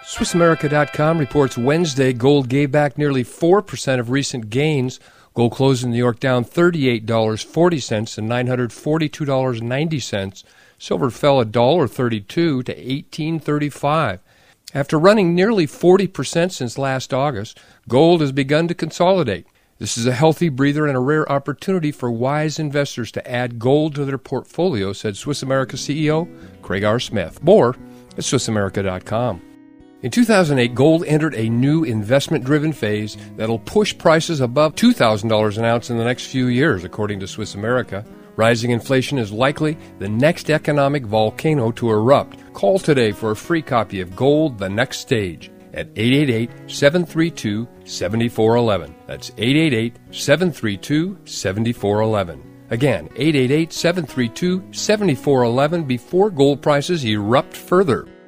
SwissAmerica.com reports Wednesday gold gave back nearly 4% of recent gains. Gold closed in New York down $38.40 to $942.90. Silver fell $1.32 to $18.35. After running nearly 40% since last August, gold has begun to consolidate. This is a healthy breather and a rare opportunity for wise investors to add gold to their portfolio, said Swiss America CEO Craig R. Smith. More at SwissAmerica.com. In 2008, gold entered a new investment-driven phase that'll push prices above $2,000 an ounce in the next few years, according to Swiss America. Rising inflation is likely the next economic volcano to erupt. Call today for a free copy of Gold: The Next Stage at 888-732-7411. That's 888-732-7411. Again, 888-732-7411 before gold prices erupt further.